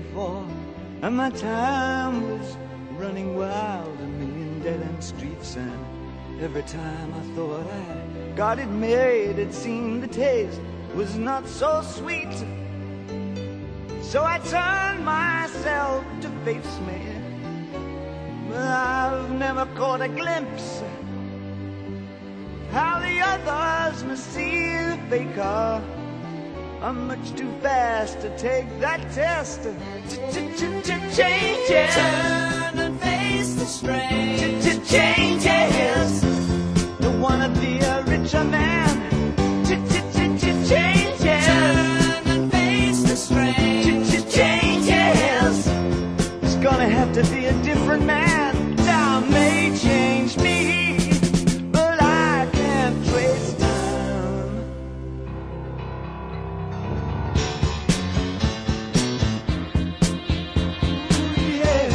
before, and my time was running wild, a million dead-end streets, and every time I thought I got it made, it seemed the taste was not so sweet. So I turned myself to face me, but I've never caught a glimpse how the others must see the faker. I'm much too fast to take that test. Changes. Turn and face the strain. Changes. Don't wanna be a richer man. Changes. Turn and face the strain. Changes. It's gonna have to be a different man. Time may change me, but I can't trace time. Yeah.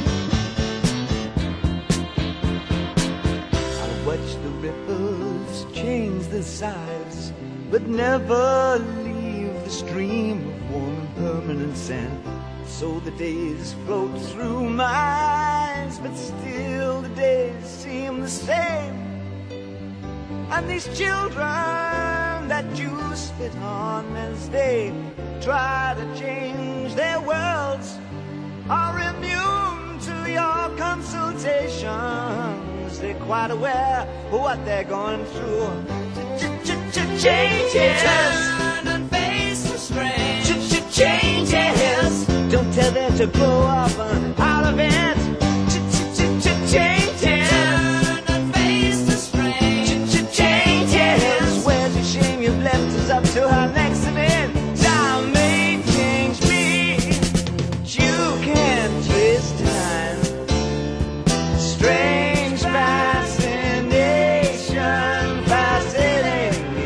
I watch the ripples change their size, but never leave the stream of warm and permanent sand. So the days float through my eyes, but still the days seem the same. And these children that you spit on as they try to change their worlds are immune to your consultations. They're quite aware of what they're going through. Changes. Turn and face the strain. Changes. Don't tell them to grow up out of it. Changes. Turn and face the strain. Changes. Where's your shame? You've left us up to our next event. Time may change me, but you can't trace time. Strange fascination fascinating me.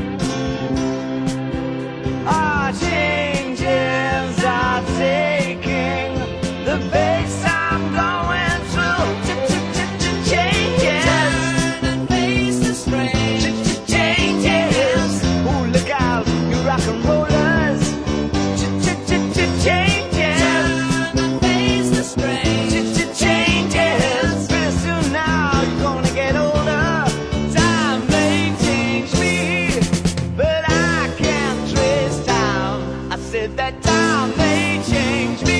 Our changes are taking the pace I'm going through. Changes. Turn and face the strain. Changes. Oh, look out, you rock and rollers. Changes. Turn and face the strain. Changes. Pretty soon now you're gonna get older. Time may change me, but I can't trace time. I said that time may change me.